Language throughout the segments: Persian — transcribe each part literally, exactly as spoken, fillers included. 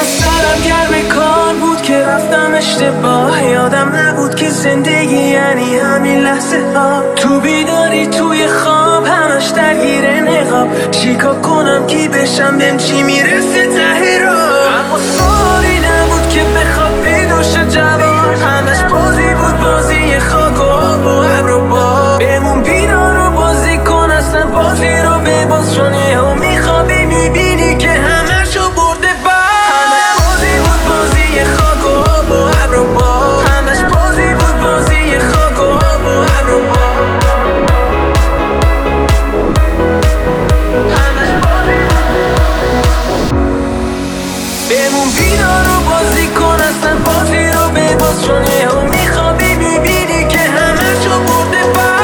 سرم گرم کار بود که رفتم اشتباه، یادم نبود که زندگی یعنی همین لحظه ها. تو بیداری توی خواب همش درگیر نقاب، چیکار کنم کی بشم بهم چی میرسه ته راه. اما سوالی نبود که بخواد پیدا شه جواب، همش بازی بود، بازی خاک و آب و ابر و باد. بمون بیدار و بازی کن اصلا بازی رو بباز، چون یهو میخوابی میبینی که همشو برده باد. همش بازی بود، بازی خاک و آب و ابر و باد. همش بازی بود، بازی خاک و آب و ابر و باد. همش بازی بمون بیدار و بازی کن اصلا بازی رو بباز، چون یهو میخوابی میبینی که همشو برده باد.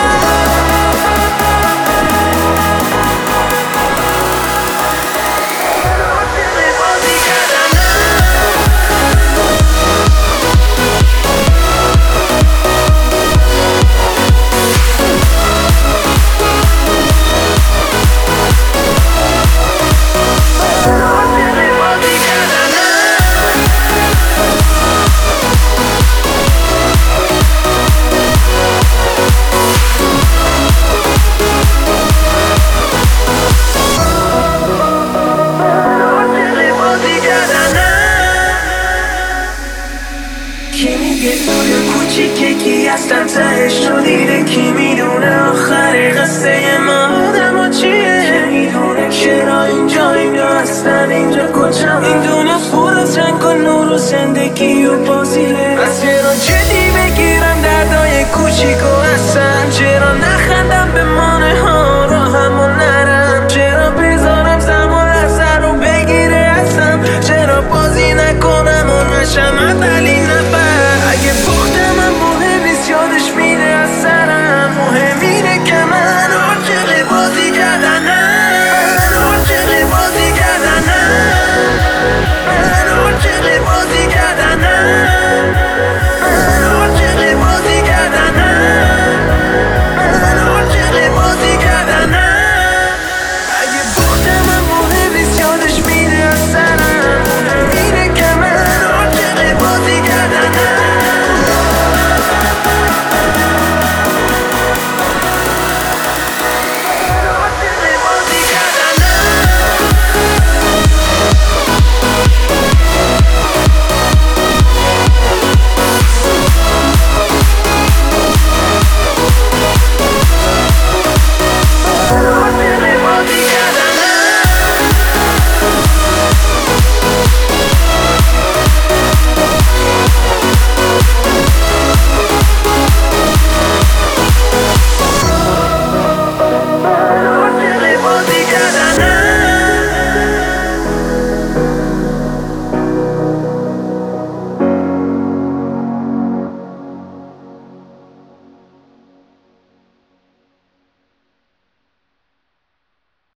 کی میگه توی کوچیکه کی اصلا تهش رو دیده، کی میدونه آخر قصه ما آدم ها چیه، کی میدونه چرا اینجا اینجا اصلا اینجا کجا. این دنیا پر از رنگ و نور و زندگی و بازیه، از چرا جدی بگیرم دردای کوچیکو